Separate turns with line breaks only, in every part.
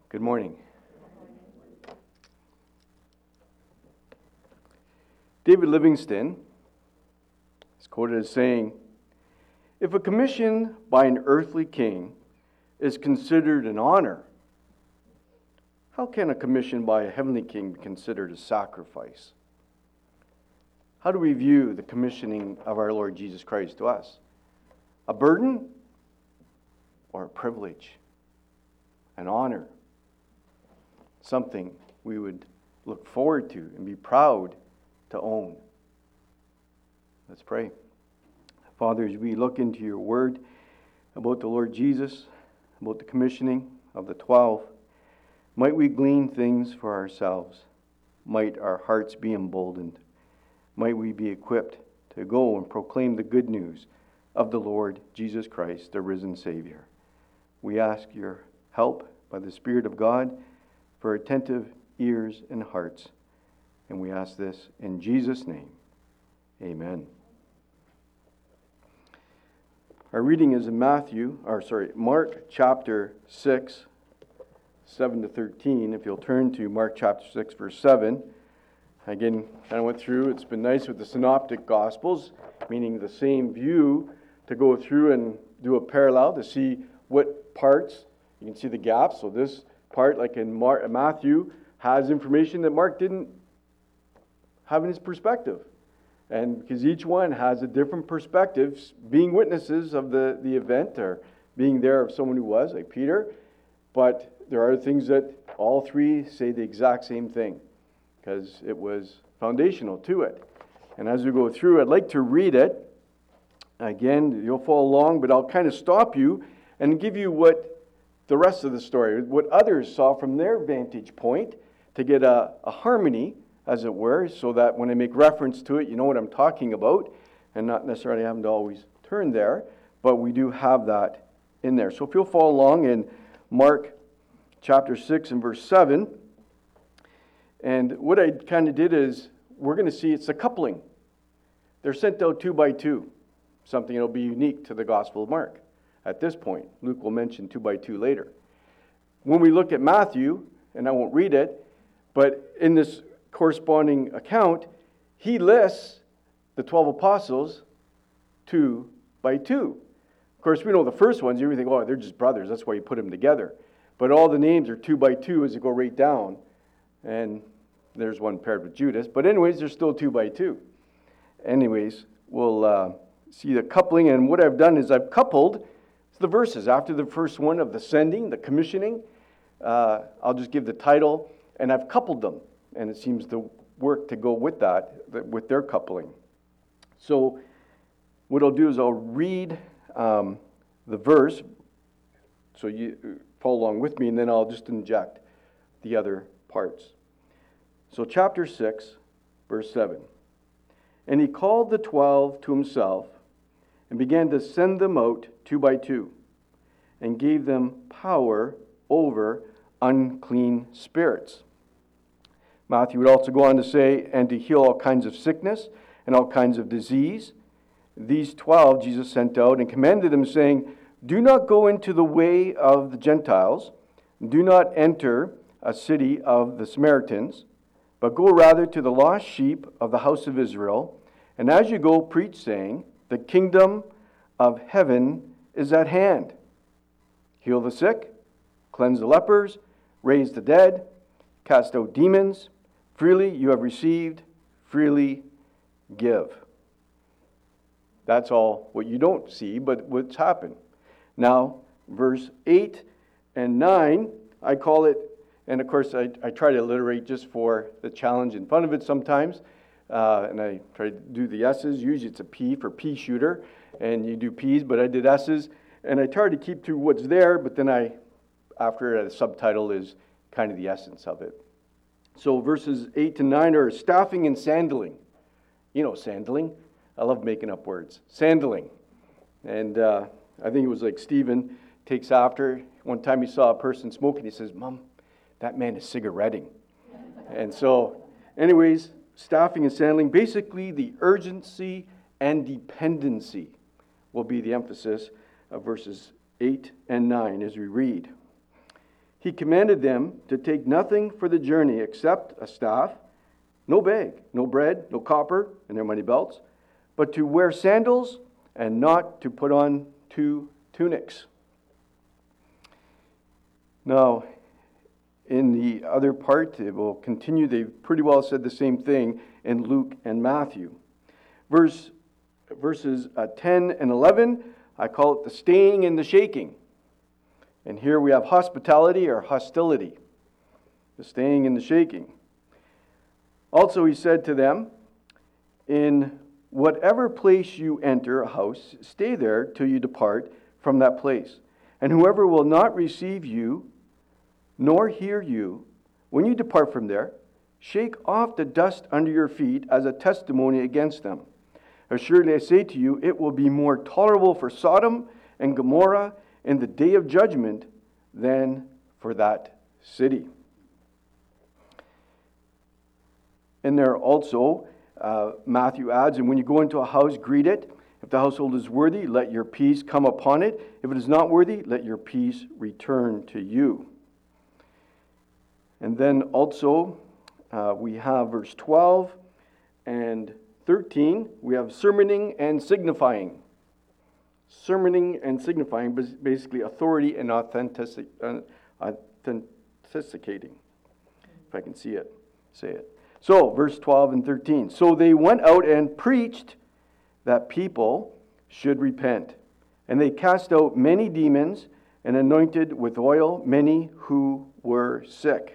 Good morning. David Livingstone is quoted as saying, "If a commission by an earthly king is considered an honor, how can a commission by a heavenly king be considered a sacrifice?" How do we view the commissioning of our Lord Jesus Christ to us? A burden or a privilege? An honor? Something we would look forward to and be proud to own. Let's pray. Father, as we look into your word about the Lord Jesus, about the commissioning of the 12, might we glean things for ourselves. Might our hearts be emboldened. Might we be equipped to go and proclaim the good news of the Lord Jesus Christ, the risen Savior. We ask your help by the Spirit of God for attentive ears and hearts. And we ask this in Jesus' name. Amen. Our reading is in Mark chapter 6, 7 to 13. If you'll turn to Mark chapter 6, verse 7. Again, kind of went through. It's been nice with the synoptic gospels, meaning the same view, to go through and do a parallel to see what parts, you can see the gaps. So this part, like in Matthew, has information that Mark didn't have in his perspective. And because each one has a different perspective, being witnesses of the event or being there of someone who was, like Peter. But there are things that all three say the exact same thing because it was foundational to it. And as we go through, I'd like to read it. Again, you'll follow along, but I'll kind of stop you and give you what the rest of the story, what others saw from their vantage point, to get a harmony, as it were, so that when I make reference to it, you know what I'm talking about, and not necessarily having to always turn there, but we do have that in there. So if you'll follow along in Mark chapter 6 and verse 7, and what I kind of did is, we're going to see it's a coupling. They're sent out 2 by 2, something that will be unique to the Gospel of Mark at this point. Luke will mention 2 by 2 later. When we look at Matthew, and I won't read it, but in this corresponding account, he lists the 12 apostles 2 by 2. Of course, we know the first ones, you think, oh, they're just brothers, that's why you put them together. But all the names are 2 by 2 as you go right down. And there's one paired with Judas. But anyways, they're still 2 by 2. Anyways, we'll see the coupling. And what I've done is I've coupled the verses. After the first one of the sending, the commissioning, I'll just give the title. And I've coupled them. And it seems to work to go with that, with their coupling. So what I'll do is I'll read the verse. So you follow along with me. And then I'll just inject the other parts. So chapter 6, verse 7. "And he called the 12 to himself, and began to send them out 2 by 2, and gave them power over unclean spirits." Matthew would also go on to say, "and to heal all kinds of sickness and all kinds of disease. These 12 Jesus sent out and commanded them, saying, Do not go into the way of the Gentiles, do not enter a city of the Samaritans, but go rather to the lost sheep of the house of Israel. And as you go, preach, saying, The kingdom of heaven is at hand. Heal the sick, cleanse the lepers, raise the dead, cast out demons. Freely you have received, freely give." That's all what you don't see, but what's happened. Now, verse 8 and 9, I call it, and of course I try to alliterate just for the challenge in front of it sometimes, and I try to do the S's. Usually it's a P for pea shooter, and you do P's, but I did S's, and I try to keep to what's there, but then after the subtitle is kind of the essence of it. So verses 8 to 9 are staffing and sandling. You know sandling. I love making up words. Sandling. And I think it was like Stephen takes after. One time he saw a person smoking. He says, "Mom, that man is cigaretting." And so, anyways, staffing and sandling. Basically, the urgency and dependency will be the emphasis of verses 8 and 9 as we read. he commanded them to take nothing for the journey except a staff, no bag, no bread, no copper in their money belts, but to wear sandals and not to put on 2 tunics. Now, in the other part, it will continue. They've pretty well said the same thing in Luke and Matthew. Verses 10 and 11, I call it the staying and the shaking. And here we have hospitality or hostility, the staying and the shaking. Also, he said to them, in whatever place you enter a house, stay there till you depart from that place. And whoever will not receive you, nor hear you, when you depart from there, shake off the dust under your feet as a testimony against them. Assuredly I say to you, it will be more tolerable for Sodom and Gomorrah in the day of judgment than for that city. And there also, Matthew adds, and when you go into a house, greet it. If the household is worthy, let your peace come upon it. If it is not worthy, let your peace return to you. And then also, we have verse 12 and 13. We have sermoning and signifying. Sermoning and signifying, basically authority and authenticating. If I can see it, say it. So, verse 12 and 13. So they went out and preached that people should repent. And they cast out many demons and anointed with oil many who were sick.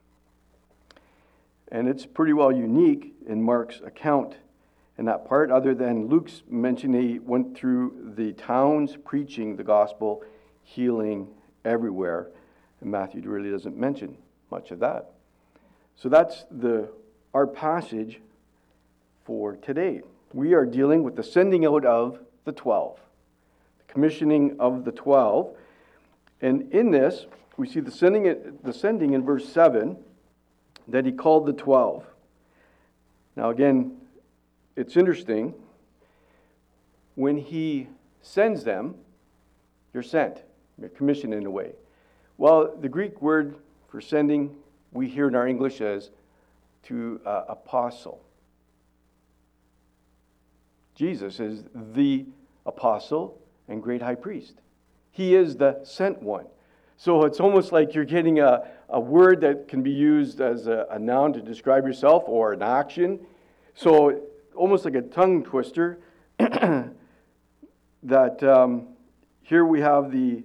And it's pretty well unique in Mark's account in that part, other than Luke's mention he went through the towns preaching the gospel, healing everywhere. And Matthew really doesn't mention much of that. So that's our passage for today. We are dealing with the sending out of the 12, the commissioning of the 12. And in this, we see the sending in verse 7, that he called the 12. Now again, it's interesting. When he sends them, you're sent. You're commissioned in a way. Well, the Greek word for sending, we hear in our English as to apostle. Jesus is the apostle and great high priest. He is the sent one. So it's almost like you're getting a word that can be used as a noun to describe yourself or an action. So almost like a tongue twister that here we have the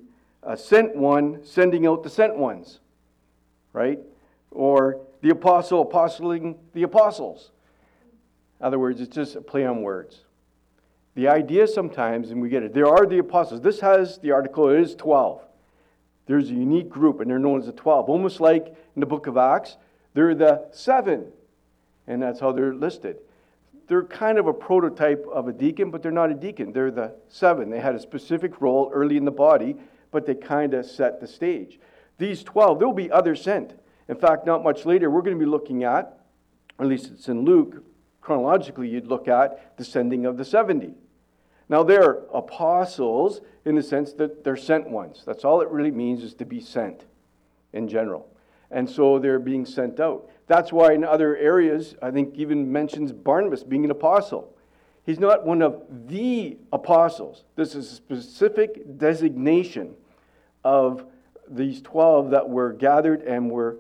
sent one sending out the sent ones, right? Or the apostle apostling the apostles. In other words, it's just a play on words. The idea sometimes, and we get it, there are the apostles. This has the article, it is 12. There's a unique group, and they're known as the 12. Almost like in the book of Acts, they're the 7. And that's how they're listed. They're kind of a prototype of a deacon, but they're not a deacon. They're the 7. They had a specific role early in the body, but they kind of set the stage. These 12, there will be others sent. In fact, not much later, we're going to be looking at least it's in Luke, chronologically you'd look at the sending of the 70. Now they're apostles in the sense that they're sent ones. That's all it really means, is to be sent in general. And so they're being sent out. That's why in other areas, I think even mentions Barnabas being an apostle. He's not one of the apostles. This is a specific designation of these 12 that were gathered and were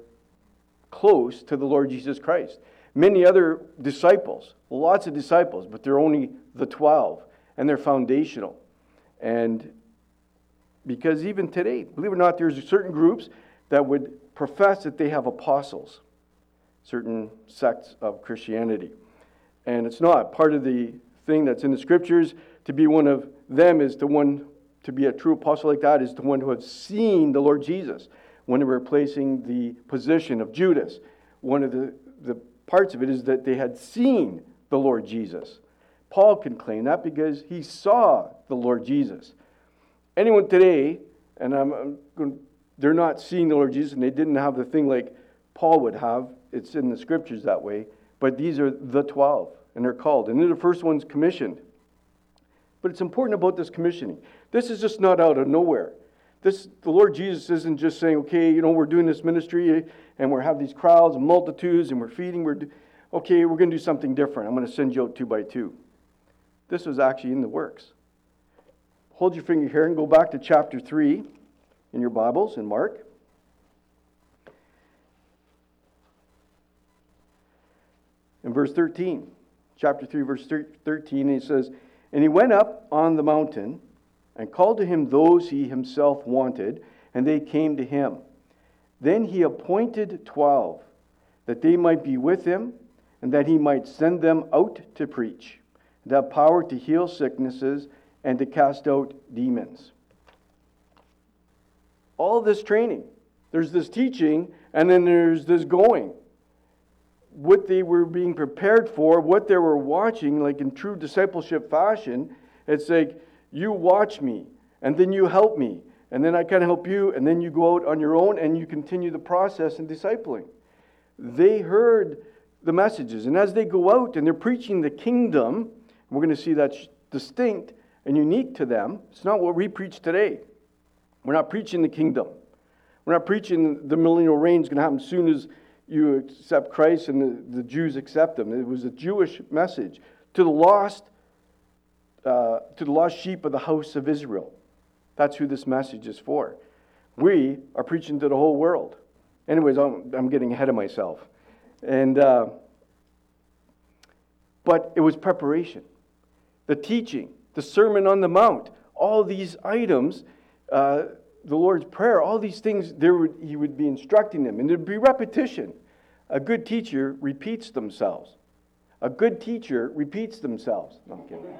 close to the Lord Jesus Christ. Many other disciples, lots of disciples, but they're only the 12, and they're foundational. And because even today, believe it or not, there's certain groups that would profess that they have apostles, certain sects of Christianity. And it's not. Part of the thing that's in the scriptures, to be one of them is the one, to be a true apostle like that is the one who has seen the Lord Jesus. When they were replacing the position of Judas, one of the parts of it is that they had seen the Lord Jesus. Paul can claim that because he saw the Lord Jesus. Anyone today, and they're not seeing the Lord Jesus, and they didn't have the thing like Paul would have. It's in the scriptures that way. But these are the 12, and they're called. And they're the first ones commissioned. But it's important about this commissioning. This is just not out of nowhere. The Lord Jesus isn't just saying, okay, we're doing this ministry and we're having these crowds and multitudes and we're feeding. Okay, we're going to do something different. I'm going to send you out 2 by 2. This was actually in the works. Hold your finger here and go back to chapter 3 in your Bibles in Mark. In verse 13, chapter 3, verse 13, it says, "And he went up on the mountain and called to him those he himself wanted, and they came to him. Then he appointed 12, that they might be with him, and that he might send them out to preach, and have power to heal sicknesses, and to cast out demons." All this training. There's this teaching, and then there's this going. What they were being prepared for, what they were watching, like in true discipleship fashion, it's like, you watch me, and then you help me, and then I can help you, and then you go out on your own, and you continue the process in discipling. They heard the messages, and as they go out and they're preaching the kingdom, we're going to see that's distinct and unique to them. It's not what we preach today. We're not preaching the kingdom. We're not preaching the millennial reign is going to happen as soon as you accept Christ and the Jews accept him. It was a Jewish message to the lost sheep of the house of Israel. That's who this message is for. We are preaching to the whole world. Anyways, I'm getting ahead of myself. But it was preparation. The teaching, the Sermon on the Mount, all these items, the Lord's Prayer, all these things, he would be instructing them. And there'd be repetition. A good teacher repeats themselves. A good teacher repeats themselves. No, I'm kidding.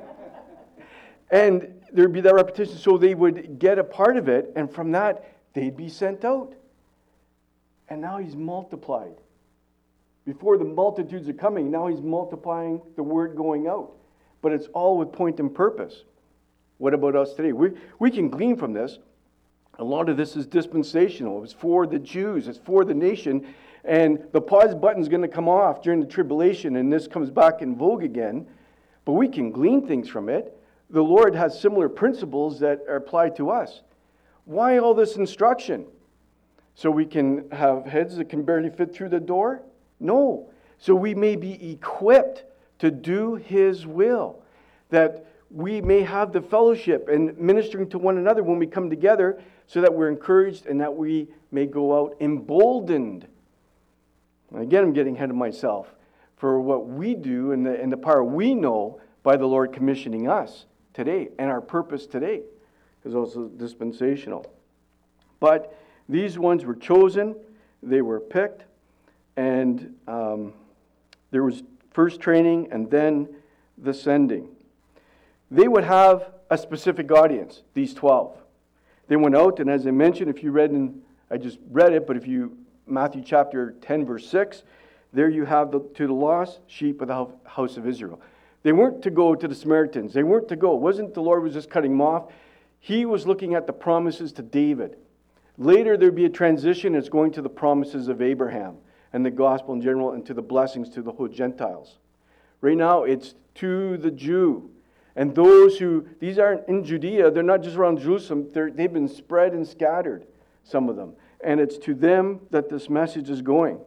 And there'd be that repetition, so they would get a part of it, and from that, they'd be sent out. And now he's multiplied. Before the multitudes are coming, now he's multiplying the word going out. But it's all with point and purpose. What about us today? We can glean from this. A lot of this is dispensational. It's for the Jews. It's for the nation. And the pause button's going to come off during the tribulation, and this comes back in vogue again. But we can glean things from it. The Lord has similar principles that are applied to us. Why all this instruction? So we can have heads that can barely fit through the door? No. So we may be equipped to do his will. That we may have the fellowship and ministering to one another when we come together, so that we're encouraged and that we may go out emboldened. And again, I'm getting ahead of myself for what we do and the power we know by the Lord commissioning us today, and our purpose today is also dispensational. But these ones were chosen, they were picked, and there was first training and then the sending. They would have a specific audience, these 12. They went out, and as I mentioned, if you read I just read it, but if you, Matthew chapter 10, verse 6, there you have to the lost sheep of the house of Israel. They weren't to go to the Samaritans. They weren't to go. It wasn't the Lord was just cutting them off. He was looking at the promises to David. Later, there'd be a transition. It's going to the promises of Abraham and the gospel in general, and to the blessings to the whole Gentiles. Right now, it's to the Jew. And those these aren't in Judea, they're not just around Jerusalem, they've been spread and scattered, some of them. And it's to them that this message is going.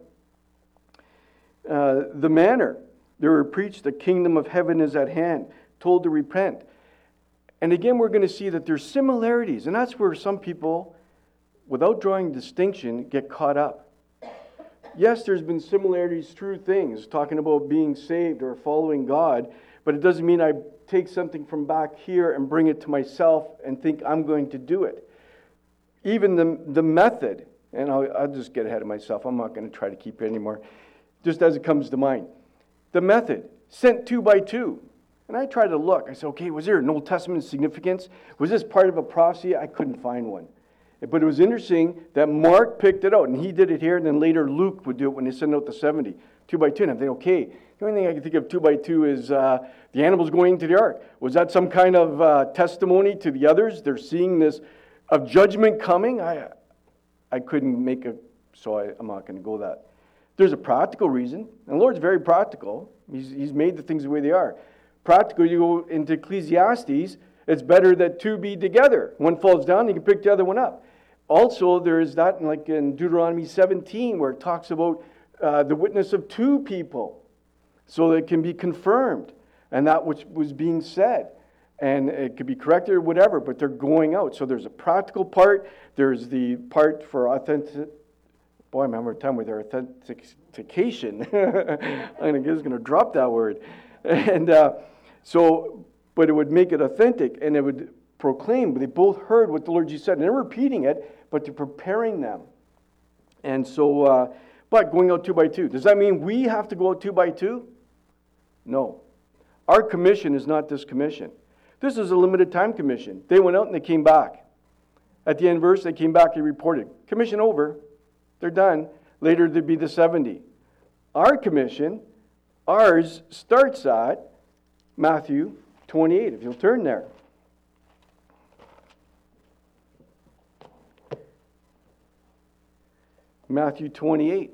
The manner, they were preached, the kingdom of heaven is at hand, told to repent. And again, we're going to see that there's similarities, and that's where some people, without drawing distinction, get caught up. Yes, there's been similarities through things, talking about being saved or following God, but it doesn't mean I take something from back here and bring it to myself and think I'm going to do it. Even the method, and I'll just get ahead of myself. I'm not going to try to keep it anymore. Just as it comes to mind. The method, sent 2 by 2. And I tried to look. I said, okay, was there an Old Testament significance? Was this part of a prophecy? I couldn't find one. But it was interesting that Mark picked it out, and he did it here, and then later Luke would do it when they sent out the 70. 2 by 2. And I'm thinking, okay, the only thing I can think of 2 by 2 is the animals going into the ark. Was that some kind of testimony to the others? They're seeing this of judgment coming? I couldn't make so I'm not going to go that. There's a practical reason, and the Lord's very practical. He's made the things the way they are. Practical, you go into Ecclesiastes, It's better that two be together. One falls down, you can pick the other one up. Also, there is that like in Deuteronomy 17 where it talks about the witness of two people so that it can be confirmed and that which was being said. And it could be corrected or whatever, but they're going out. So there's a practical part. There's the part for authentic. Boy, I remember a time with their authentication. I'm just going to drop that word. And but it would make it authentic and it would proclaim. They both heard what the Lord Jesus said. And they're repeating it, but they're preparing them. And so, but going out 2 by 2. Does that mean we have to go out 2 by 2? No. Our commission is not this commission. This is a limited time commission. They went out and they came back. At the end of the verse, they came back and reported, commission over. They're done. Later there'd be the 70. Our commission, ours starts at Matthew 28, if you'll turn there. Matthew 28.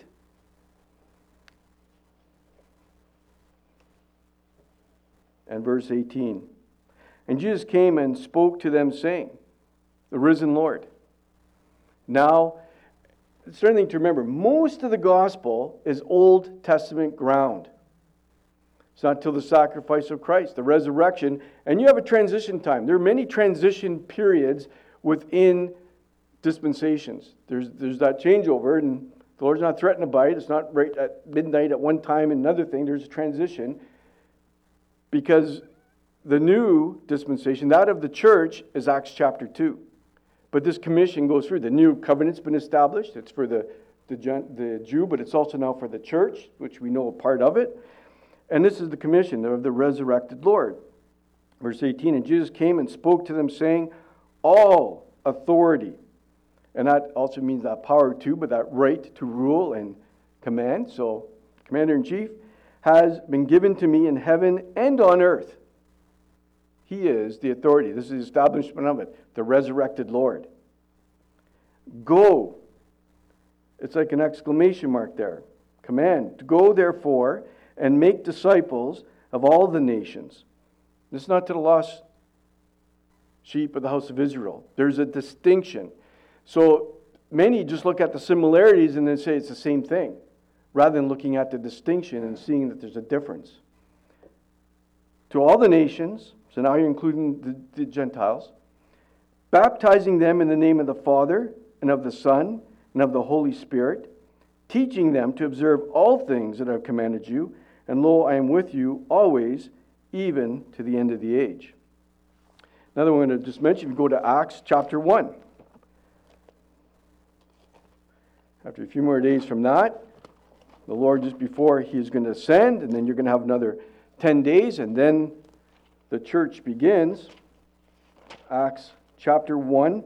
And verse 18. And Jesus came and spoke to them, saying, the risen Lord. Now, it's something to remember. Most of the gospel is Old Testament ground. It's not till the sacrifice of Christ, the resurrection, and you have a transition time. There are many transition periods within dispensations. There's that changeover, and the Lord's not threatened by it. It's not right at midnight at one time and another thing. There's a transition because the new dispensation, that of the church, is Acts chapter 2. But this commission goes through. The new covenant's been established. It's for the Jew, but it's also now for the church, which we know a part of it. And this is the commission of the resurrected Lord. Verse 18, and Jesus came and spoke to them, saying, all authority. And that also means that power too, but that right to rule and command. So, Commander-in-Chief has been given to me in heaven and on earth. He is the authority. This is the establishment of it. The resurrected Lord. Go. It's like an exclamation mark there. Command. Go therefore and make disciples of all the nations. This is not to the lost sheep of the house of Israel. There's a distinction. So many just look at the similarities and then say it's the same thing, rather than looking at the distinction and seeing that there's a difference. To all the nations, so now you're including the Gentiles, baptizing them in the name of the Father and of the Son and of the Holy Spirit, teaching them to observe all things that I have commanded you, and lo, I am with you always, even to the end of the age. Another one I'm going to just mention, if you go to Acts chapter 1. After a few more days from that, the Lord, just before He is going to ascend, and then you're going to have another 10 days, and then the church begins. Acts chapter 1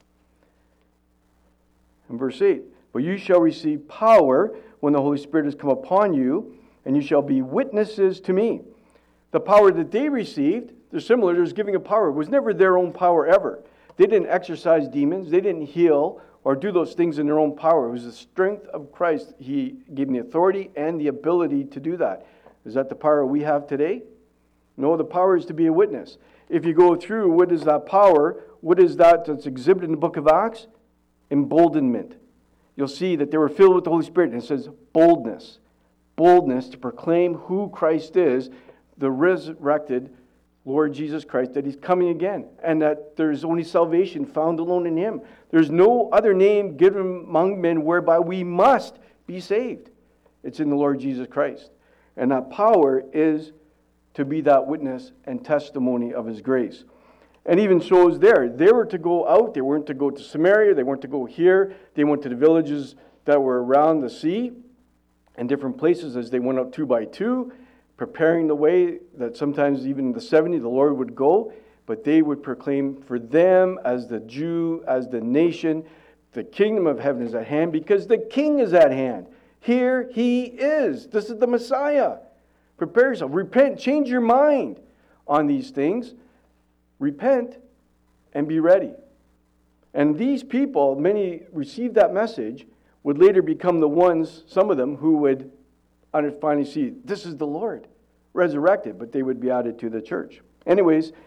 and verse 8. But you shall receive power when the Holy Spirit has come upon you, and you shall be witnesses to me. The power that they received, they're similar, there's giving of power. It was never their own power ever. They didn't exorcise demons. They didn't heal or do those things in their own power. It was the strength of Christ. He gave them the authority and the ability to do that. Is that the power we have today? No, the power is to be a witness. If you go through, what is that power? What is that that's exhibited in the book of Acts? Emboldenment. You'll see that they were filled with the Holy Spirit. And it says boldness. Boldness to proclaim who Christ is, the resurrected Lord Jesus Christ, that He's coming again. And that there's only salvation found alone in Him. There's no other name given among men whereby we must be saved. It's in the Lord Jesus Christ. And that power is to be that witness and testimony of His grace. And even shows there, they were to go out. They weren't to go to Samaria. They weren't to go here. They went to the villages that were around the sea and different places as they went out 2 by 2, preparing the way that sometimes even the 70, the Lord would go. But they would proclaim for them as the Jew, as the nation, the kingdom of heaven is at hand because the King is at hand. Here He is. This is the Messiah. Prepare yourself. Repent. Change your mind on these things. Repent and be ready. And these people, many received that message, would later become the ones, some of them, who would finally see, this is the Lord, resurrected, but they would be added to the church. Anyways,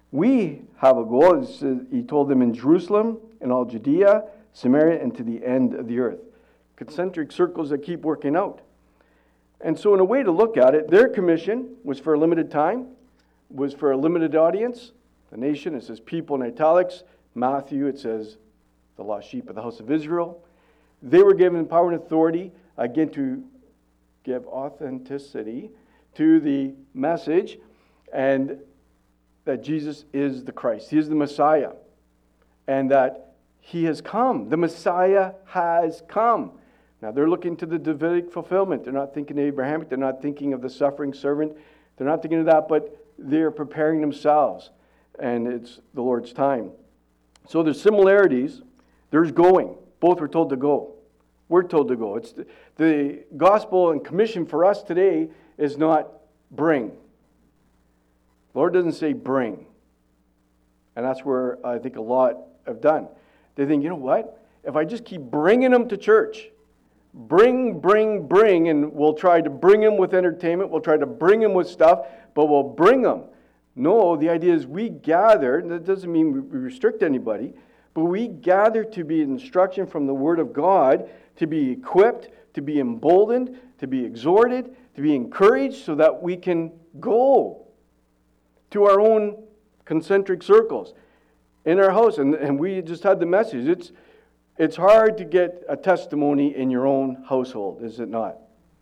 We have a goal. He told them in Jerusalem, in all Judea, Samaria, and to the end of the earth. Concentric circles that keep working out. And so in a way to look at it, their commission was for a limited time, was for a limited audience. The nation, it says people in italics. Matthew, it says the lost sheep of the house of Israel. They were given power and authority, again, to give authenticity to the message, and that Jesus is the Christ. He is the Messiah. And that He has come. The Messiah has come. Now they're looking to the Davidic fulfillment. They're not thinking Abrahamic. They're not thinking of the suffering servant. They're not thinking of that, but they're preparing themselves. And it's the Lord's time. So there's similarities. There's going. Both were told to go. We're told to go. It's the gospel and commission for us today is not bring. The Lord doesn't say bring. And that's where I think a lot have done. They think, you know what? If I just keep bringing them to church, bring, and we'll try to bring them with entertainment, we'll try to bring them with stuff, but we'll bring them. No, the idea is we gather, and that doesn't mean we restrict anybody, but we gather to be instruction from the Word of God, to be equipped, to be emboldened, to be exhorted, to be encouraged so that we can go to our own concentric circles in our house. And we just had the message. It's hard to get a testimony in your own household, is it not?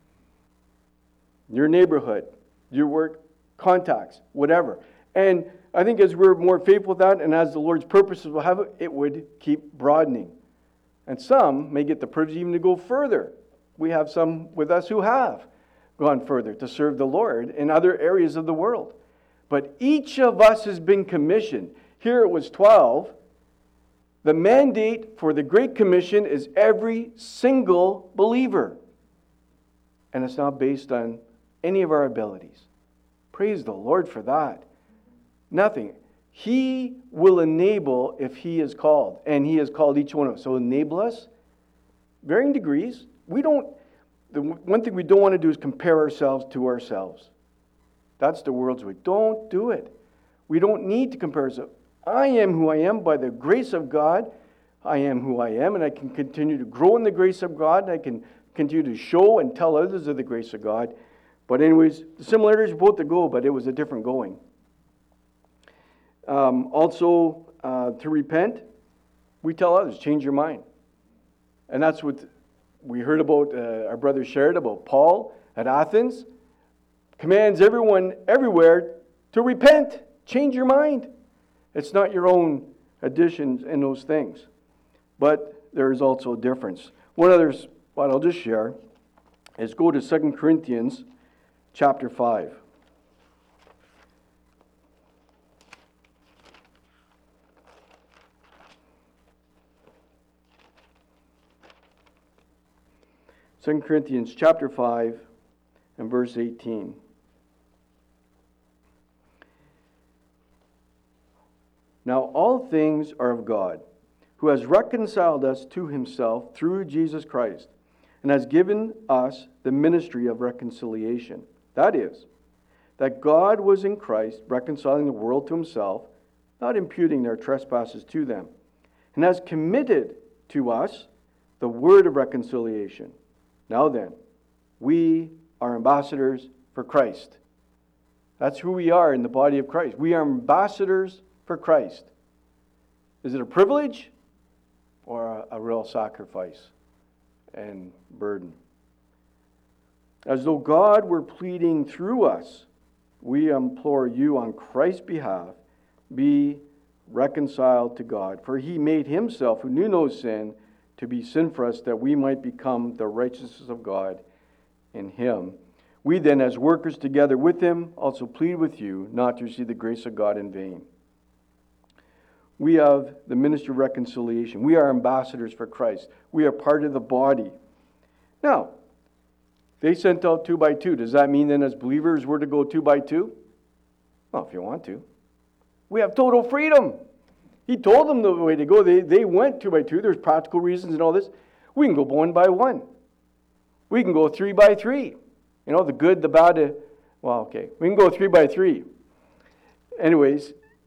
Your neighborhood, your work, contacts, whatever. And I think as we're more faithful with that, and as the Lord's purposes will have it, it would keep broadening. And some may get the privilege even to go further. We have some with us who have gone further to serve the Lord in other areas of the world. But each of us has been commissioned. Here it was 12. The mandate for the Great Commission is every single believer. And it's not based on any of our abilities. Praise the Lord for that. Nothing. He will enable if He is called. And He has called each one of us. So enable us, varying degrees. The one thing we don't want to do is compare ourselves to ourselves. That's the world's way. Don't do it. We don't need to compare ourselves. I am who I am by the grace of God. I am who I am, and I can continue to grow in the grace of God, and I can continue to show and tell others of the grace of God. But anyways, the similarities are both to go, but it was a different going. Also, to repent, we tell others, change your mind. And that's what we heard about, our brother shared about Paul at Athens. Commands everyone everywhere to repent. Change your mind. It's not your own additions in those things. But there is also a difference. One other spot I'll just share is go to 2 Corinthians chapter 5. Second Corinthians chapter 5 and verse 18. Now all things are of God, who has reconciled us to Himself through Jesus Christ, and has given us the ministry of reconciliation. That is, that God was in Christ, reconciling the world to Himself, not imputing their trespasses to them, and has committed to us the word of reconciliation. Now then, we are ambassadors for Christ. That's who we are in the body of Christ. We are ambassadors for Christ. Is it a privilege or a real sacrifice and burden? As though God were pleading through us, we implore you on Christ's behalf, be reconciled to God. For He made Himself, who knew no sin, to be sin for us, that we might become the righteousness of God in Him. We then, as workers together with Him, also plead with you not to receive the grace of God in vain. We have the ministry of reconciliation. We are ambassadors for Christ. We are part of the body. Now, they sent out 2 by 2. Does that mean then as believers we're to go 2 by 2? Well, if you want to. We have total freedom. He told them the way to go. They went 2 by 2. There's practical reasons and all this. We can go 1 by 1. We can go 3 by 3. You know, the good, the bad. Well, okay. We can go 3 by 3. Anyways,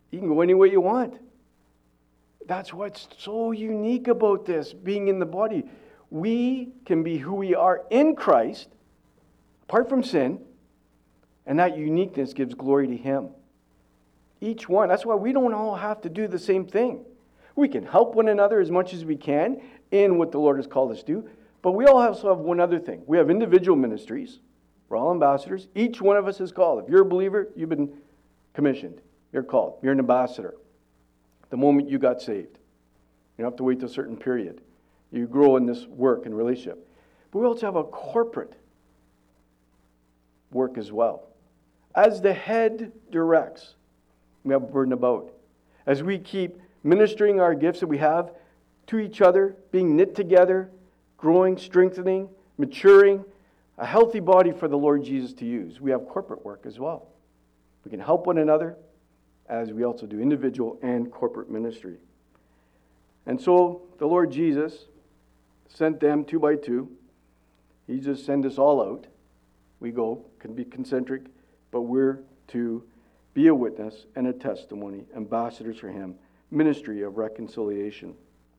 You can go any way you want. That's what's so unique about this, being in the body. We can be who we are in Christ, apart from sin, and that uniqueness gives glory to Him. Each one. That's why we don't all have to do the same thing. We can help one another as much as we can in what the Lord has called us to do, but we all also have one other thing. We have individual ministries. We're all ambassadors. Each one of us is called. If you're a believer, you've been commissioned. You're called. You're an ambassador. The moment you got saved. You don't have to wait till a certain period. You grow in this work and relationship. But we also have a corporate work as well. As the head directs, we have a burden about. As we keep ministering our gifts that we have to each other, being knit together, growing, strengthening, maturing, a healthy body for the Lord Jesus to use. We have corporate work as well. We can help one another as we also do individual and corporate ministry. And so the Lord Jesus sent them 2 by 2. He just sent us all out. We go, can be concentric, but we're to be a witness and a testimony, ambassadors for Him, ministry of reconciliation.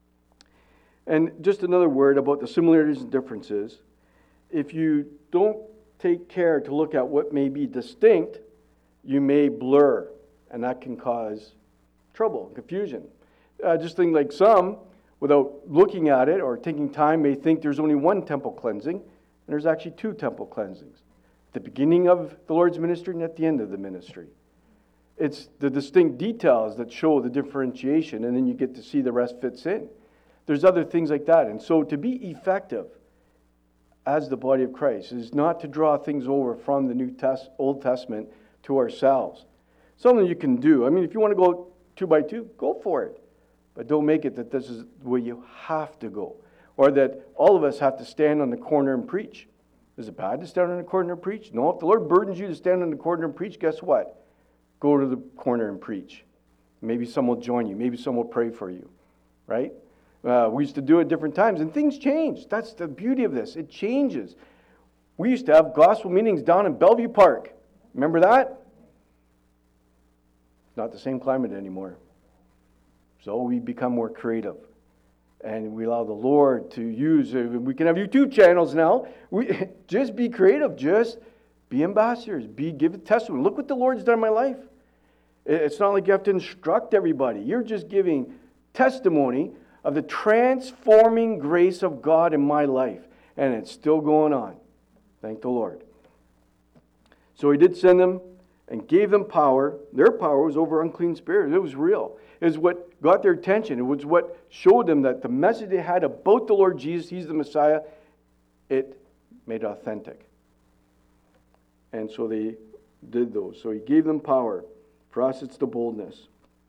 And just another word about the similarities and differences. If you don't take care to look at what may be distinct, you may blur, and that can cause trouble, confusion. Just think like some, without looking at it or taking time, may think there's only one temple cleansing, and there's actually 2 temple cleansings. At the beginning of the Lord's ministry and at the end of the ministry. It's the distinct details that show the differentiation, and then you get to see the rest fits in. There's other things like that. And so to be effective as the body of Christ is not to draw things over from the Old Testament to ourselves. Something you can do. I mean, if you want to go 2 by 2, go for it. But don't make it that this is where you have to go. Or that all of us have to stand on the corner and preach. Is it bad to stand on the corner and preach? No, if the Lord burdens you to stand on the corner and preach, guess what? Go to the corner and preach. Maybe someone will join you. Maybe someone will pray for you. Right? We used to do it different times, and things change. That's the beauty of this. It changes. We used to have gospel meetings down in Bellevue Park. Remember that? Not the same climate anymore. So we become more creative. And we allow the Lord to use, we can have YouTube channels now. Just be creative. Just be ambassadors. Give a testimony. Look what the Lord's done in my life. It's not like you have to instruct everybody. You're just giving testimony of the transforming grace of God in my life. And it's still going on. Thank the Lord. So He did send them and gave them power. Their power was over unclean spirits. It was real. It was what got their attention. It was what showed them that the message they had about the Lord Jesus, He's the Messiah, it made it authentic. And so they did those. So He gave them power. For us, it's the boldness.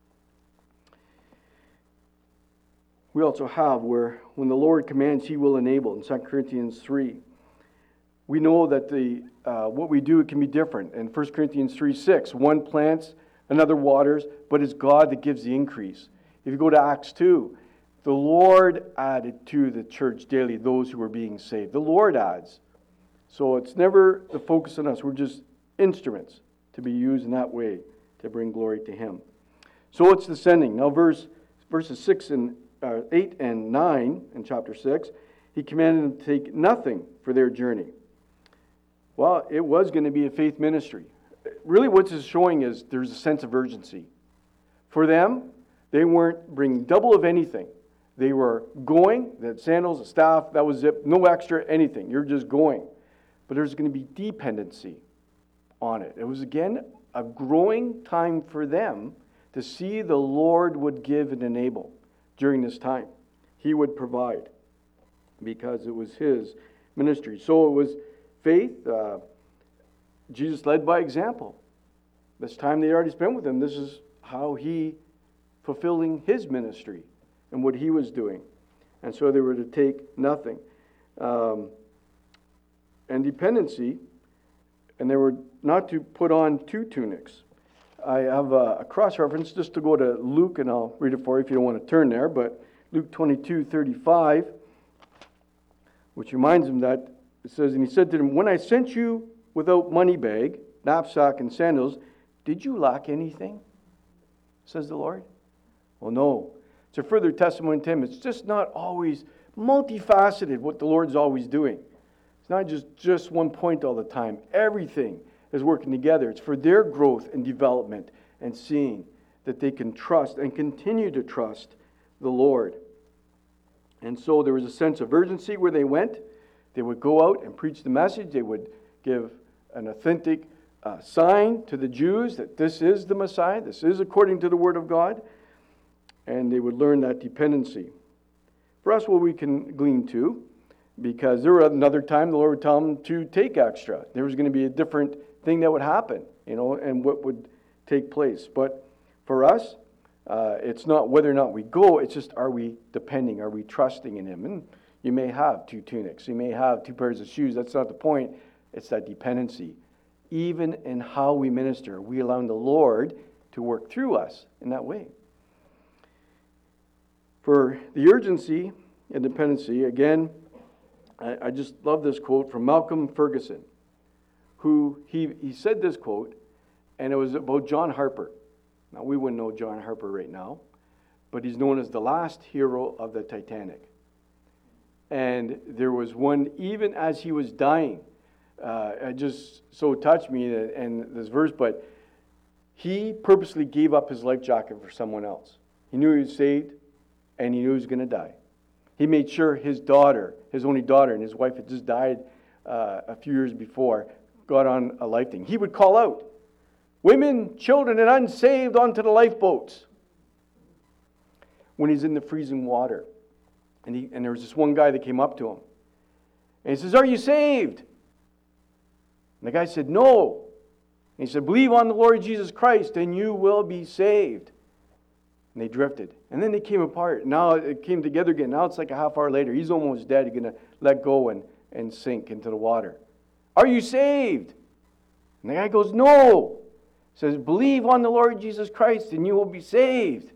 We also have where when the Lord commands, He will enable. In 2 Corinthians 3, we know that what we do can be different. In 1 Corinthians 3:6, one plants, another waters, but it's God that gives the increase. If you go to Acts 2, the Lord added to the church daily those who were being saved. The Lord adds. So it's never the focus on us. We're just instruments to be used in that way to bring glory to Him. So it's the sending. Now verses 8 and 9 in chapter 6, He commanded them to take nothing for their journey. Well, it was going to be a faith ministry. Really what this is showing is there's a sense of urgency. For them, they weren't bringing double of anything. They were going, they had sandals, a staff, that was it, no extra anything. You're just going. But there's going to be dependency on it. It was, again, a growing time for them to see the Lord would give and enable during this time. He would provide because it was His ministry. So it was faith. Jesus led by example. This time they already spent with Him, this is how He fulfilling His ministry and what He was doing. And so they were to take nothing. And dependency, and they were not to put on 2 tunics. I have a cross-reference just to go to Luke, and I'll read it for you if you don't want to turn there, but Luke 22:35, which reminds him that it says, and He said to them, when I sent you without money bag, knapsack, and sandals, did you lack anything? says the Lord. Well, no. It's a further testimony to him. It's just not always multifaceted what the Lord's always doing. It's not just one point all the time. Everything is working together. It's for their growth and development and seeing that they can trust and continue to trust the Lord. And so there was a sense of urgency where they went. They would go out and preach the message. They would give an authentic sign to the Jews that this is the Messiah. This is according to the Word of God. And they would learn that dependency. For us, what we can glean too, because there was another time the Lord would tell them to take extra. There was going to be a different thing that would happen, and what would take place. But for us, it's not whether or not we go, it's just are we depending, are we trusting in Him? And you may have 2 tunics, you may have 2 pairs of shoes, that's not the point, it's that dependency. Even in how we minister, we allow the Lord to work through us in that way. For the urgency and dependency, again, I just love this quote from Malcolm Ferguson, who he said this quote, and it was about John Harper. Now, we wouldn't know John Harper right now, but he's known as the last hero of the Titanic. And there was one, even as he was dying, it just so touched me, and this verse, but he purposely gave up his life jacket for someone else. He knew he was saved, and he knew he was going to die. He made sure his daughter, his only daughter, and his wife had just died a few years before, got on a life thing. He would call out, "Women, children, and unsaved onto the lifeboats." When he's in the freezing water. And there was this one guy that came up to him. And he says, "Are you saved?" And the guy said, "No." And he said, "Believe on the Lord Jesus Christ and you will be saved." And they drifted. And then they came apart. Now it came together again. Now it's like a half hour later. He's almost dead. He's going to let go and sink into the water. "Are you saved?" And the guy goes, "No." He says, "Believe on the Lord Jesus Christ and you will be saved."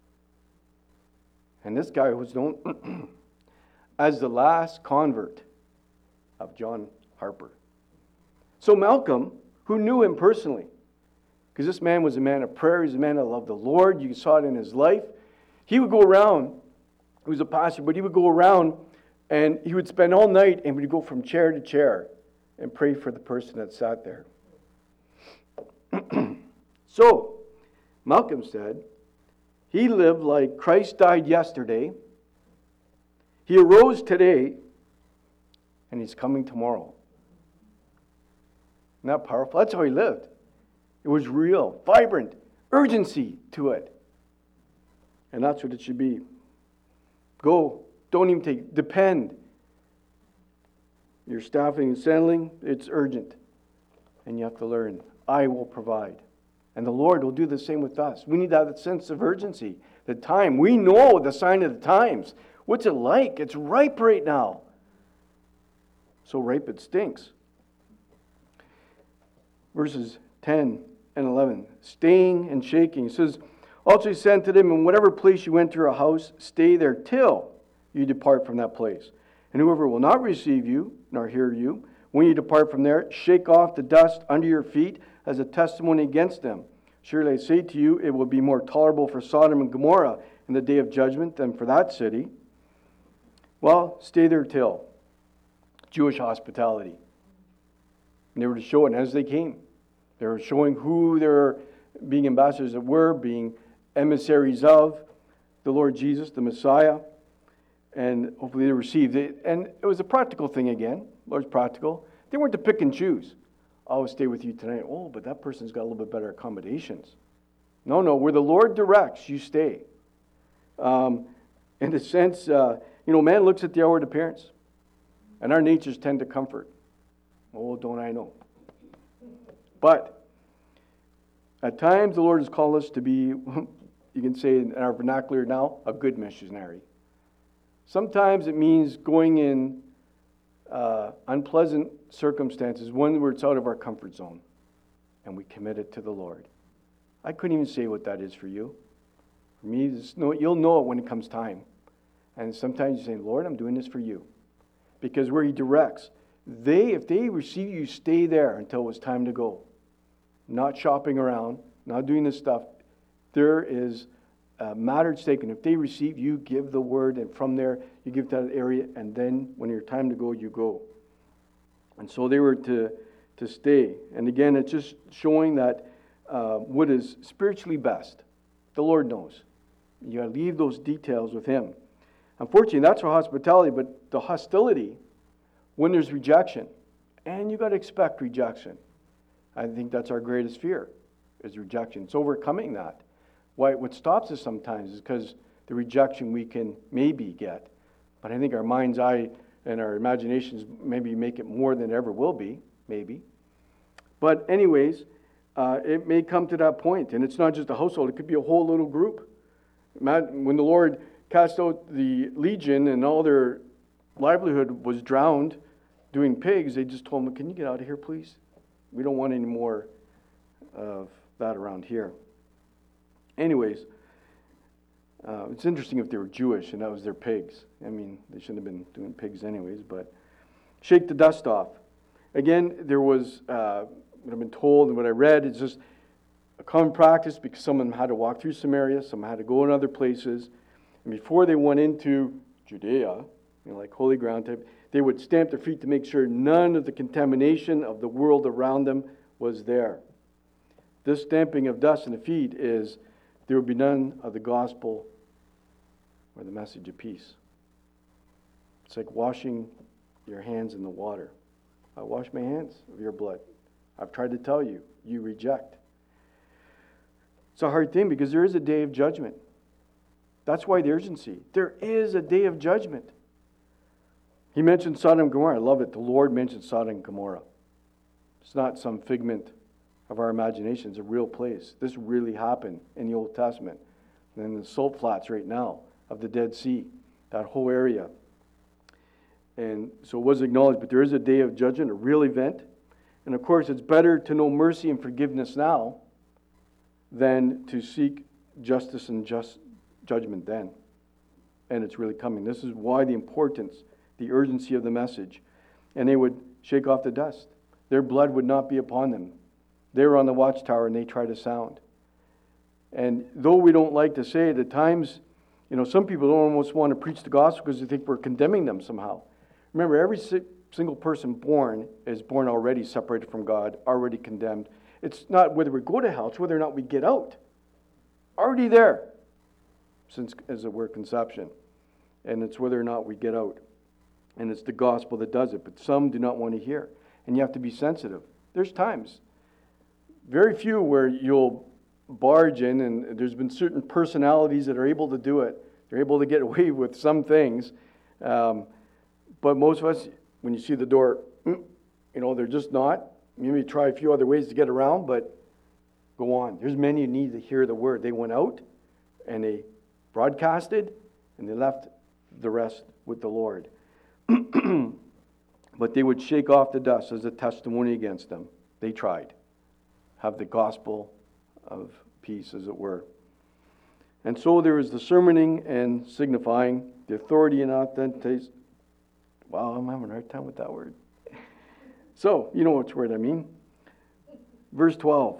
And this guy was known as the last convert of John Harper. So Malcolm, who knew him personally, because this man was a man of prayer, he's a man that loved the Lord, you saw it in his life, he would go around, he was a pastor, but he would go around and he would spend all night and would go from chair to chair and pray for the person that sat there. So, Malcolm said, he lived like Christ died yesterday, he arose today, and he's coming tomorrow. Isn't that powerful? That's how he lived. It was real, vibrant, urgency to it. And that's what it should be. Go. Don't even take. Depend. Your staffing and settling, it's urgent. And you have to learn. I will provide. And the Lord will do the same with us. We need to have that sense of urgency. The time. We know the sign of the times. What's it like? It's ripe right now. So ripe it stinks. Verses 10 and 11. Staying and shaking. It says, "Also he said to them, in whatever place you enter a house, stay there till you depart from that place. And whoever will not receive you, nor hear you, when you depart from there, shake off the dust under your feet as a testimony against them. Surely I say to you, it will be more tolerable for Sodom and Gomorrah in the day of judgment than for that city." Well, stay there till. Jewish hospitality. And they were to show it as they came. They were showing who they were being ambassadors that were, being emissaries of the Lord Jesus, the Messiah. And hopefully they received it. And it was a practical thing again. Lord's practical. They weren't to pick and choose. "I'll stay with you tonight." "Oh, but that person's got a little bit better accommodations." No, where the Lord directs, you stay. In a sense, man looks at the outward appearance. And our natures tend to comfort. Oh, don't I know. But at times the Lord has called us to be, you can say in our vernacular now, a good missionary. Sometimes it means going in unpleasant circumstances, one where it's out of our comfort zone, and we commit it to the Lord. I couldn't even say what that is for you. For me, you'll know it when it comes time. And sometimes you say, "Lord, I'm doing this for you." Because where He directs, if they receive you, stay there until it's time to go. Not shopping around, not doing this stuff. there is a matter at stake. And if they receive, you give the word, and from there, you give that area, and then when your time to go, you go. And so they were to stay. And again, it's just showing that what is spiritually best, the Lord knows. You got to leave those details with Him. Unfortunately, that's our hospitality, but the hostility, when there's rejection, and you got to expect rejection. I think that's our greatest fear, is rejection. It's overcoming that. What stops us sometimes is because the rejection we can maybe get. But I think our mind's eye and our imaginations maybe make it more than it ever will be, maybe. But anyways, it may come to that point, and it's not just a household, it could be a whole little group. When the Lord cast out the legion and all their livelihood was drowned doing pigs, they just told them, can you get out of here, please? We don't want any more of that around here. Anyways, it's interesting if they were Jewish and that was their pigs. I mean, they shouldn't have been doing pigs anyways, but shake the dust off. Again, there was, what I've been told and what I read, it's just a common practice because some of them had to walk through Samaria, some had to go in other places. And before they went into Judea, like holy ground type, they would stamp their feet to make sure none of the contamination of the world around them was there. This stamping of dust in the feet is there would be none of the gospel or the message of peace. It's like washing your hands in the water. I wash my hands of your blood. I've tried to tell you, you reject. It's a hard thing because there is a day of judgment. That's why the urgency. There is a day of judgment. He mentioned Sodom and Gomorrah. I love it. The Lord mentioned Sodom and Gomorrah. It's not some figment of our imagination. It's a real place. This really happened in the Old Testament. And in the salt flats right now of the Dead Sea, that whole area. And so it was acknowledged, but there is a day of judgment, a real event. And of course, it's better to know mercy and forgiveness now than to seek justice and just judgment then. And it's really coming. This is why the importance, the urgency of the message. And they would shake off the dust. Their blood would not be upon them. They were on the watchtower and they tried to sound. And though we don't like to say it, at times, some people don't almost want to preach the gospel because they think we're condemning them somehow. Remember, every single person born is born already separated from God, already condemned. It's not whether we go to hell, it's whether or not we get out. Already there, since, as it were, conception. And it's whether or not we get out. And it's the gospel that does it. But some do not want to hear. And you have to be sensitive. There's times, very few, where you'll barge in, and there's been certain personalities that are able to do it. They're able to get away with some things. But most of us, when you see the door, they're just not. Maybe try a few other ways to get around, but go on. There's many who need to hear the word. They went out, and they broadcasted, and they left the rest with the Lord. But they would shake off the dust as a testimony against them. They tried. Have the gospel of peace, as it were. And so there is the sermoning and signifying the authority and authenticity. Wow, I'm having a hard time with that word. So, you know which word I mean. Verse 12.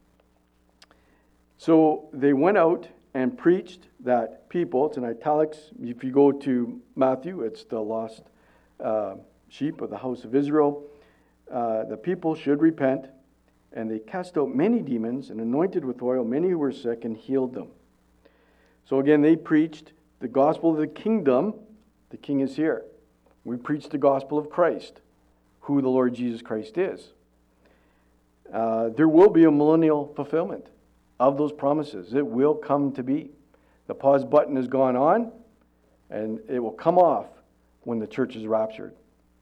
So they went out and preached that people, it's in italics. If you go to Matthew, it's the lost sheep of the house of Israel. The people should repent. And they cast out many demons and anointed with oil many who were sick and healed them. So again, they preached the gospel of the kingdom. The king is here. We preach the gospel of Christ, who the Lord Jesus Christ is. There will be a millennial fulfillment of those promises. It will come to be. The pause button has gone on, and it will come off when the church is raptured.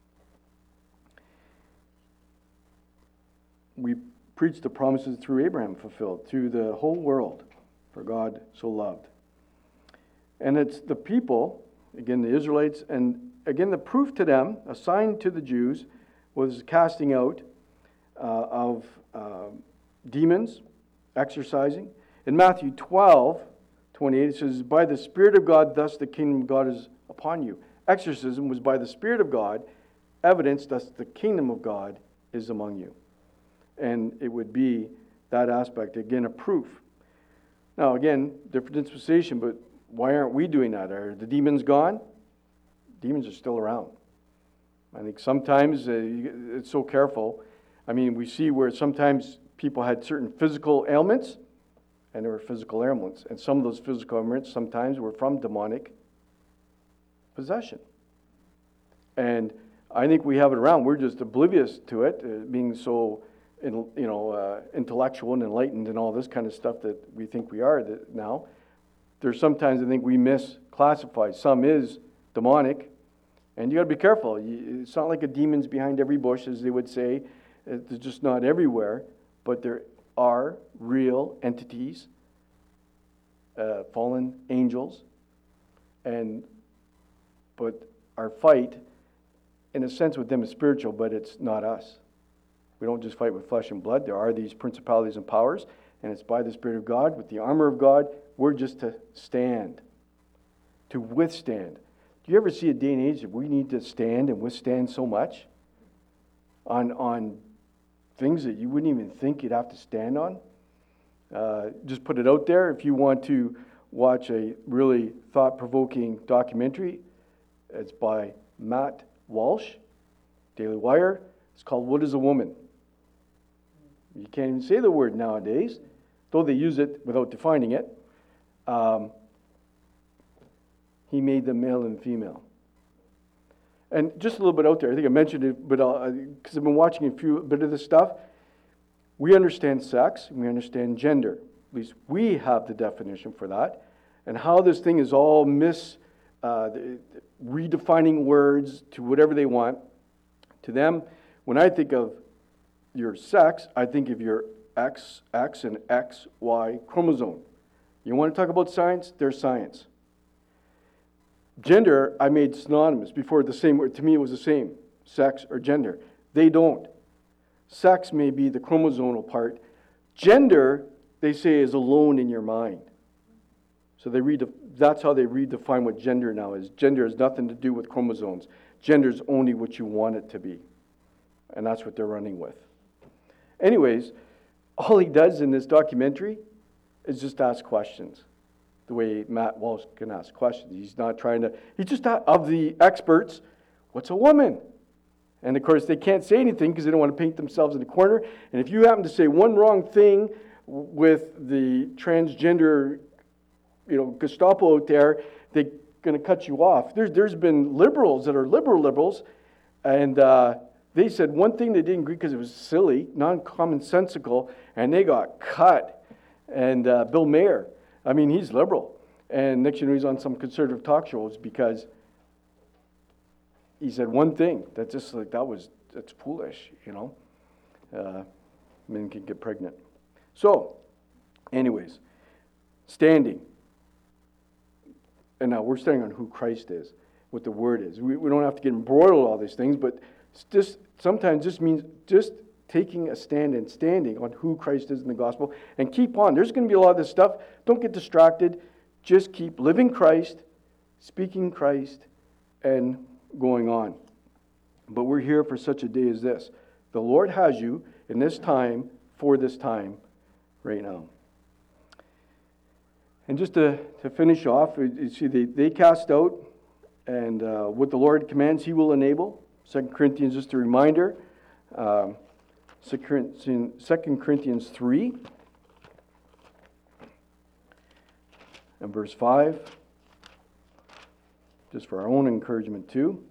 We preach the promises through Abraham fulfilled, through the whole world, for God so loved. And it's the people, again the Israelites, and again the proof to them, a sign to the Jews, was casting out of demons, exorcising. In Matthew 12:28, it says, by the Spirit of God, thus the kingdom of God is upon you. Exorcism was by the Spirit of God, evidence thus the kingdom of God is among you. And it would be that aspect, again, a proof. Now, again, different dispensation, but why aren't we doing that? Are the demons gone? Demons are still around. I think sometimes it's so careful. I mean, we see where sometimes people had certain physical ailments, and there were physical ailments. And some of those physical ailments sometimes were from demonic possession. And I think we have it around. We're just oblivious to it, being so intellectual and enlightened and all this kind of stuff that we think we are now. There's sometimes I think we misclassify. Some is demonic, and you got to be careful. It's not like a demon's behind every bush, as they would say. It's just not everywhere, but there are real entities, fallen angels, but our fight, in a sense, with them is spiritual, but it's not us. We don't just fight with flesh and blood. There are these principalities and powers, and it's by the Spirit of God, with the armor of God. We're just to stand, to withstand. Do you ever see a day and age that we need to stand and withstand so much on things that you wouldn't even think you'd have to stand on? Just put it out there. If you want to watch a really thought-provoking documentary, it's by Matt Walsh, Daily Wire. It's called What is a Woman? You can't even say the word nowadays, though they use it without defining it. He made them male and female. And just a little bit out there, I think I mentioned it, but because I've been watching a bit of this stuff, we understand sex, and we understand gender. At least we have the definition for that. And how this thing is all redefining words to whatever they want. To them, when I think of your sex, I think of your X and XY chromosome. You want to talk about science? There's science. Gender, I made synonymous before. The same word, to me it was the same, sex or gender. They don't. Sex may be the chromosomal part. Gender, they say, is alone in your mind. So that's how they redefine what gender now is. Gender has nothing to do with chromosomes. Gender is only what you want it to be. And that's what they're running with. Anyways, all he does in this documentary is just ask questions. The way Matt Walsh can ask questions. He's not trying to, he's just of the experts, what's a woman? And of course they can't say anything because they don't want to paint themselves in a corner. And if you happen to say one wrong thing with the transgender, Gestapo out there, they're going to cut you off. There's been liberals that are liberals, and they said one thing they didn't agree because it was silly, non-commonsensical, and they got cut. And Bill Mayer, I mean, he's liberal. And next year he's on some conservative talk shows because he said one thing that's just like, that's foolish, Men can get pregnant. So, anyways, standing. And now we're standing on who Christ is, what the Word is. We don't have to get embroiled with all these things, but just sometimes just means just taking a stand and standing on who Christ is in the gospel, and keep on. There's going to be a lot of this stuff. Don't get distracted. Just keep living Christ, speaking Christ, and going on. But we're here for such a day as this. The Lord has you in this time, for this time, right now. And just to finish off, you see, they cast out, and what the Lord commands, He will enable. 2 Corinthians, just a reminder, 2 Corinthians 3 and verse 5, just for our own encouragement too.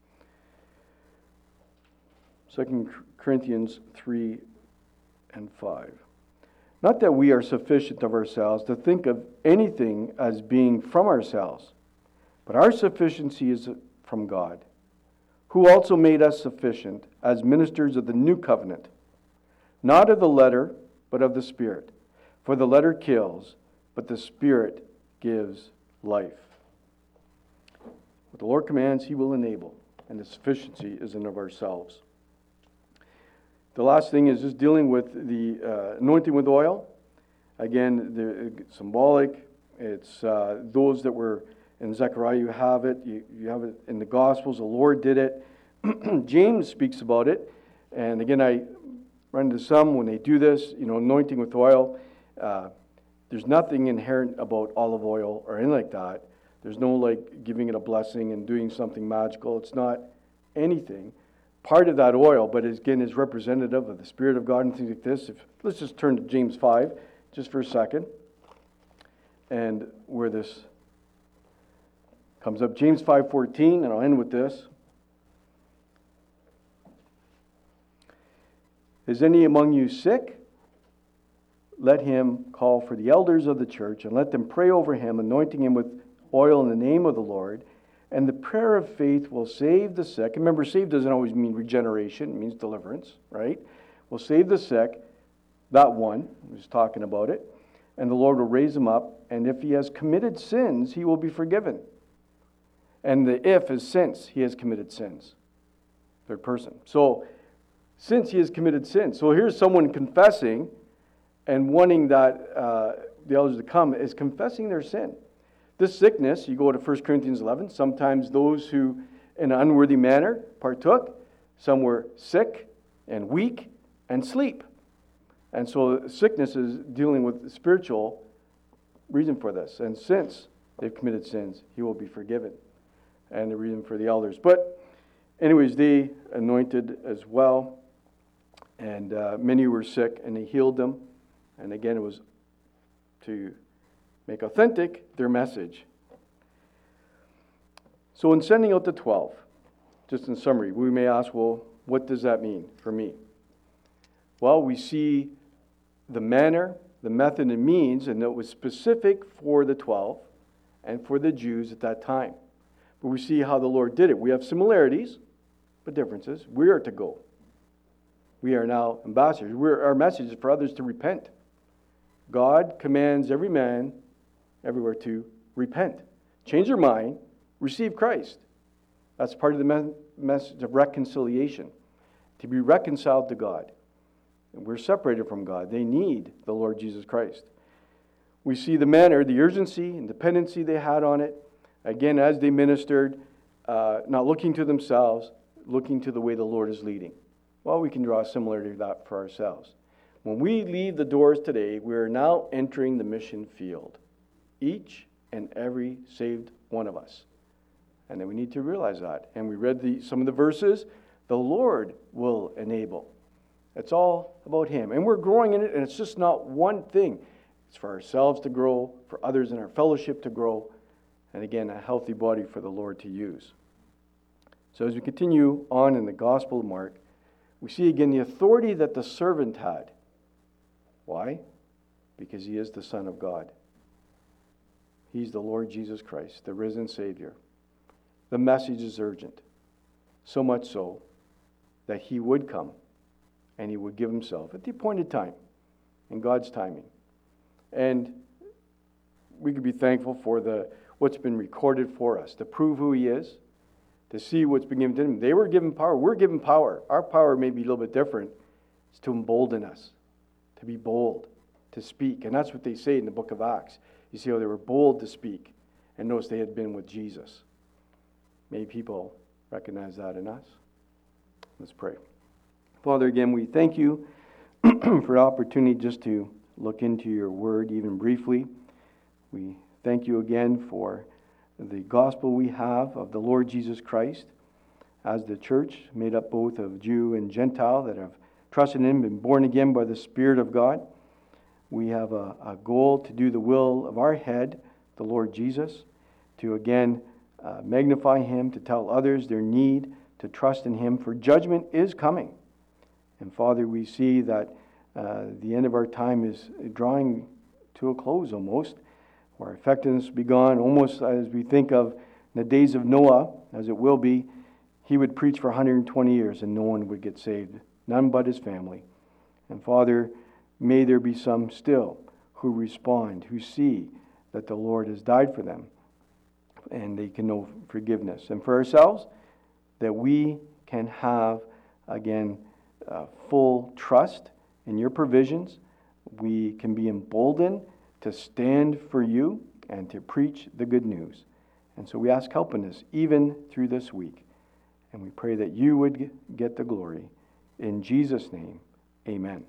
2 Corinthians 3 and 5. Not that we are sufficient of ourselves to think of anything as being from ourselves, but our sufficiency is from God, who also made us sufficient as ministers of the new covenant, not of the letter, but of the Spirit. For the letter kills, but the Spirit gives life. What the Lord commands, He will enable, and the sufficiency is in of ourselves. The last thing is just dealing with the anointing with oil. Again, symbolic. It's those that were in Zechariah, you have it. You have it in the Gospels. The Lord did it. James speaks about it. And again, I run into some when they do this, anointing with oil. There's nothing inherent about olive oil or anything like that. There's no like giving it a blessing and doing something magical. It's not anything. Part of that oil, but again, is representative of the Spirit of God and things like this. Let's just turn to James 5 just for a second, and where this comes up. James 5:14, and I'll end with this. Is any among you sick? Let him call for the elders of the church, and let them pray over him, anointing him with oil in the name of the Lord. And the prayer of faith will save the sick. Remember, save doesn't always mean regeneration. It means deliverance, right? Will save the sick, that one, who's talking about it. And the Lord will raise him up. And if he has committed sins, he will be forgiven. And the if is since he has committed sins. Third person. So, since he has committed sins. So here's someone confessing and wanting that the elders to come is confessing their sin. This sickness, you go to 1 Corinthians 11, sometimes those who in an unworthy manner partook, some were sick and weak and sleep. And so sickness is dealing with the spiritual reason for this. And since they've committed sins, he will be forgiven. And the reason for the elders. But anyways, they anointed as well. And many were sick, and he healed them. And again, it was to make authentic their message. So in sending out the 12, just in summary, we may ask, well, what does that mean for me? Well, we see the manner, the method and means, and it was specific for the 12 and for the Jews at that time. But we see how the Lord did it. We have similarities, but differences. We are to go. We are now ambassadors. Our message is for others to repent. God commands every man everywhere to repent. Change your mind, receive Christ. That's part of the message of reconciliation. To be reconciled to God. And we're separated from God. They need the Lord Jesus Christ. We see the manner, the urgency and dependency they had on it. Again, as they ministered, not looking to themselves, looking to the way the Lord is leading. Well, we can draw a similarity to that for ourselves. When we leave the doors today, we are now entering the mission field. Each and every saved one of us. And then we need to realize that. And we read some of the verses. The Lord will enable. It's all about Him. And we're growing in it, and it's just not one thing. It's for ourselves to grow, for others in our fellowship to grow, and again, a healthy body for the Lord to use. So as we continue on in the Gospel of Mark, we see again the authority that the servant had. Why? Because he is the Son of God. He's the Lord Jesus Christ, the risen Savior. The message is urgent. So much so that he would come and he would give himself at the appointed time in God's timing. And we could be thankful for what's been recorded for us to prove who he is, to see what's been given to him. They were given power. We're given power. Our power may be a little bit different. It's to embolden us, to be bold, to speak. And that's what they say in the book of Acts. You see how they were bold to speak. And notice they had been with Jesus. May people recognize that in us. Let's pray. Father, again, we thank you for the opportunity just to look into your word even briefly. We thank you again for the gospel we have of the Lord Jesus Christ as the church, made up both of Jew and Gentile that have trusted in him, been born again by the Spirit of God. We have a goal to do the will of our head, the Lord Jesus, to again magnify him, to tell others their need, to trust in him, for judgment is coming. And Father, we see that the end of our time is drawing to a close almost, where effectiveness will be gone, almost as we think of the days of Noah, as it will be. He would preach for 120 years and no one would get saved, none but his family. And Father, may there be some still who respond, who see that the Lord has died for them and they can know forgiveness. And for ourselves, that we can have, again, full trust in your provisions. We can be emboldened to stand for you and to preach the good news. And so we ask help in this, even through this week. And we pray that you would get the glory. In Jesus' name, amen.